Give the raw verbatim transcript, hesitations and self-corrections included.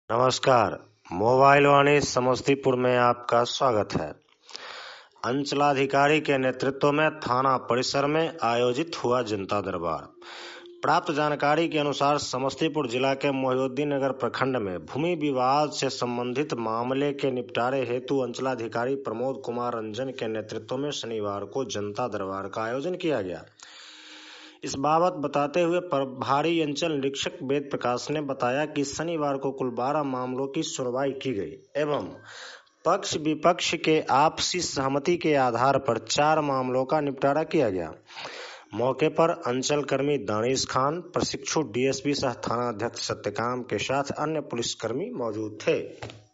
नमस्कार। मोबाइल वाणी समस्तीपुर में आपका स्वागत है। अंचलाधिकारी के नेतृत्व में थाना परिसर में आयोजित हुआ जनता दरबार। प्राप्त जानकारी के अनुसार समस्तीपुर जिला के मोहिउद्दीन नगर प्रखंड में भूमि विवाद से संबंधित मामले के निपटारे हेतु अंचलाधिकारी प्रमोद कुमार रंजन के नेतृत्व में शनिवार को जनता दरबार का आयोजन किया गया। इस बाबत बताते हुए प्रभारी अंचल निरीक्षक वेद प्रकाश ने बताया कि शनिवार को कुल बारह मामलों की सुनवाई की गई एवं पक्ष विपक्ष के आपसी सहमति के आधार पर चार मामलों का निपटारा किया गया। मौके पर अंचल कर्मी दानिश खान, प्रशिक्षु डीएसपी सह थाना अध्यक्ष सत्यकाम के साथ अन्य पुलिसकर्मी मौजूद थे।